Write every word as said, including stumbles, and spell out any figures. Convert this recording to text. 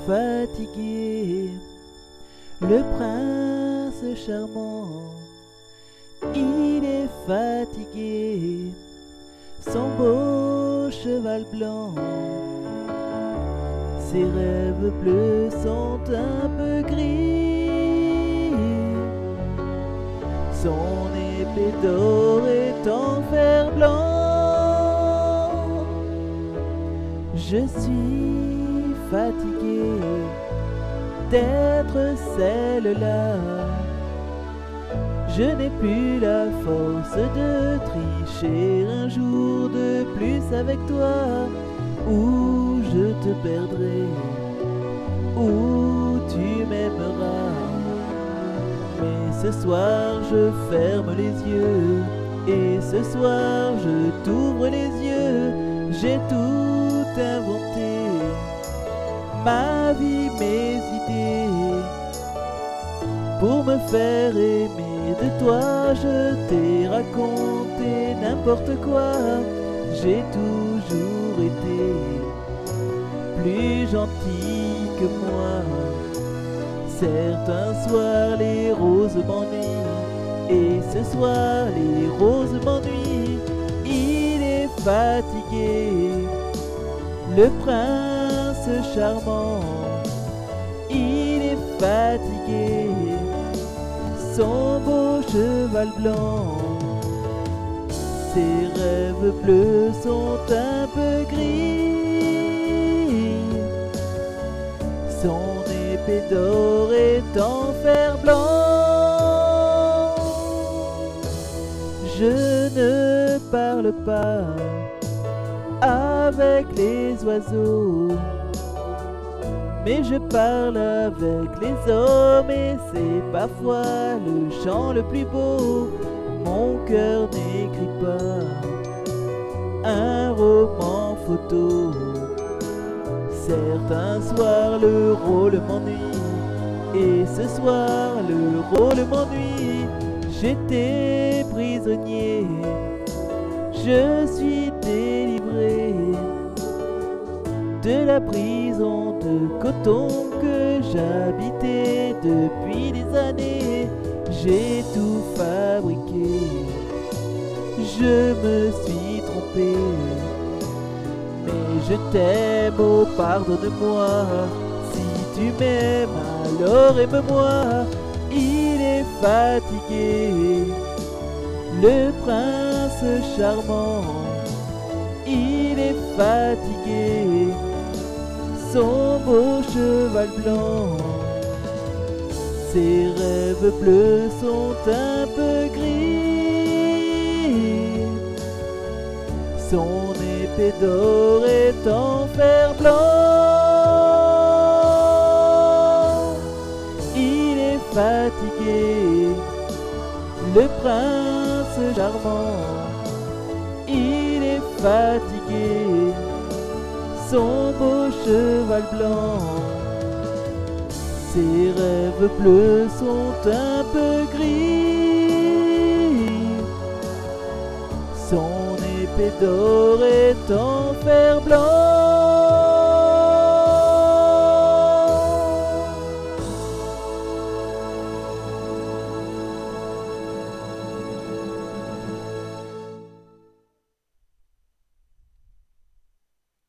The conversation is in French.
fatigué, le prince charmant. Il est fatigué, son beau cheval blanc. Ses rêves bleus sont un peu gris. Son épée d'or est en fer blanc. Je suis fatigué d'être celle-là. Je n'ai plus la force de tricher un jour de plus avec toi, où je te perdrai, où tu m'aimeras. Mais ce soir je ferme les yeux, et ce soir je t'ouvre les yeux. J'ai tout inventé, ma vie, mes idées, pour me faire aimer. De toi je t'ai raconté n'importe quoi. J'ai toujours été plus gentil que moi. Certains soirs les roses m'ennuient, et ce soir les roses m'ennuient. Il est fatigué, le prince charmant. Il est fatigué, son beau cheval blanc. Ses rêves bleus sont un peu gris. Son épée d'or est en fer blanc. Je ne parle pas avec les oiseaux, mais je parle avec les hommes, et c'est parfois le chant le plus beau. Mon cœur n'écrit pas un roman photo. Certains soirs le rôle m'ennuie, et ce soir le rôle m'ennuie. J'étais prisonnier, je suis délivré de la prison de coton que j'habitais depuis des années. J'ai tout fabriqué, je me suis trompé, mais je t'aime, oh pardonne-moi. Si tu m'aimes, alors aime-moi. Il est fatigué, le prince charmant. Il est fatigué, son beau cheval blanc. Ses rêves bleus sont un peu gris. Son épée d'or est en fer blanc. Il est fatigué, le prince charmant. Il est fatigué, son beau cheval blanc. Ses rêves bleus sont un peu gris. Son épée d'or est en fer blanc.